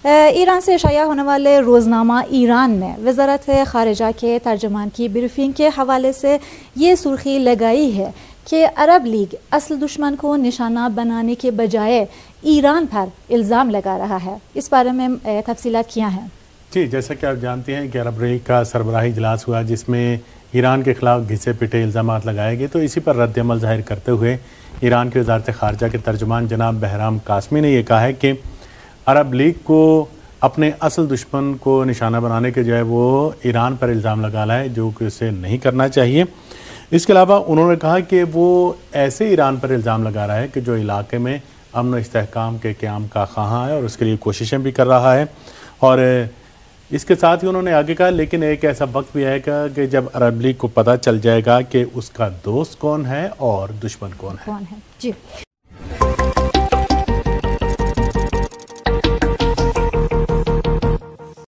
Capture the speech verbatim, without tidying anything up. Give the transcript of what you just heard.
ایران سے شائع ہونے والے روزنامہ ایران نے وزارت خارجہ کے ترجمان کی بریفنگ کے حوالے سے یہ سرخی لگائی ہے کہ عرب لیگ اصل دشمن کو نشانہ بنانے کے بجائے ایران پر الزام لگا رہا ہے۔ اس بارے میں تفصیلات کیا ہیں؟ جی، جیسا کہ آپ جانتے ہیں کہ عرب لیگ کا سربراہی اجلاس ہوا جس میں ایران کے خلاف گھسے پٹے الزامات لگائے گئے، تو اسی پر رد عمل ظاہر کرتے ہوئے ایران کی وزارت خارجہ کے ترجمان جناب بہرام قاسمی نے یہ کہا ہے کہ عرب لیگ کو اپنے اصل دشمن کو نشانہ بنانے کے جائے وہ ایران پر الزام لگا رہا ہے، جو کہ اسے نہیں کرنا چاہیے۔ اس کے علاوہ انہوں نے کہا کہ وہ ایسے ایران پر الزام لگا رہا ہے کہ جو علاقے میں امن و استحکام کے قیام کا خواہاں ہے اور اس کے لیے کوششیں بھی کر رہا ہے، اور اس کے ساتھ ہی انہوں نے آگے کہا لیکن ایک ایسا وقت بھی آئے گا کہ جب عرب لیگ کو پتہ چل جائے گا کہ اس کا دوست کون ہے اور دشمن کون ہے۔ جی